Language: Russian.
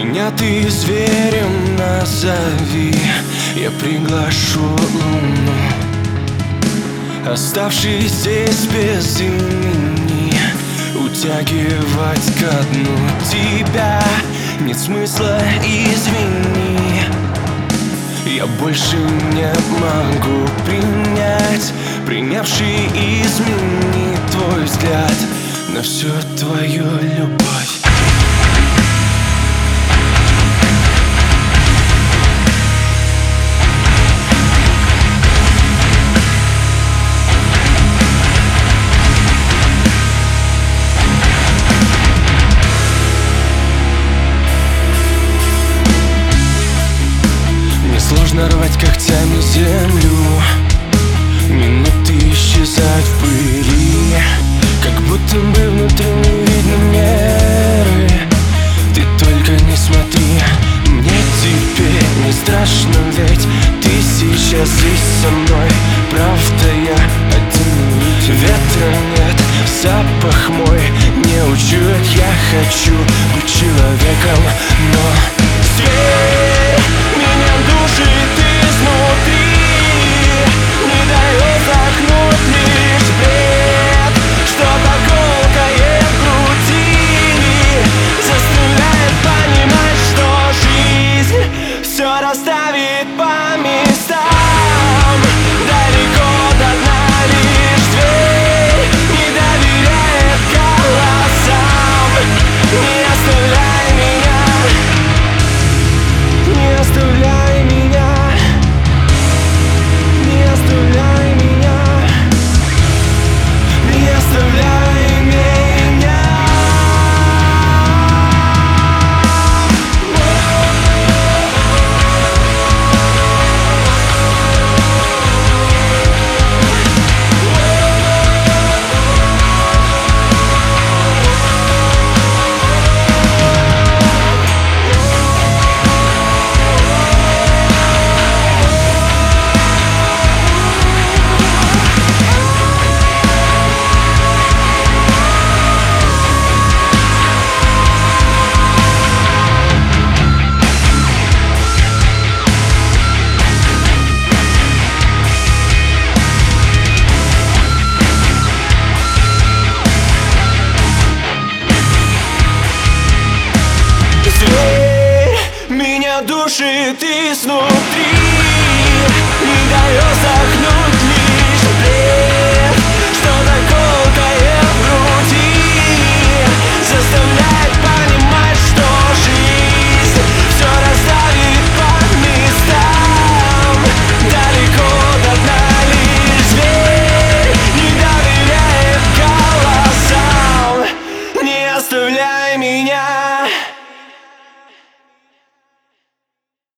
Меня ты зверем назови, я приглашу луну, оставшись здесь без имени, утягивать ко дну. Тебя нет смысла, извини, я больше не могу принять принявший измени твой взгляд на всю твою любовь. Сложно рвать когтями землю, минуты исчезают в пыли, как будто бы внутри не видно меры. Ты только не смотри, мне теперь не страшно, ведь ты сейчас здесь со мной. Правда, я один, ветра нет, запах мой не учуять. Я хочу быть человеком, но зверь меня душит изнутри, не дает вдохнуть лишь бред, что-то колкает в груди, заставляет понимать, что жизнь все расставит по местам. Далеко до дна лишь дверь не доверяет голосам. Не оставляй меня, не оставляй меня, не оставляй меня, не оставляй меня. Зверь меня душит изнутри.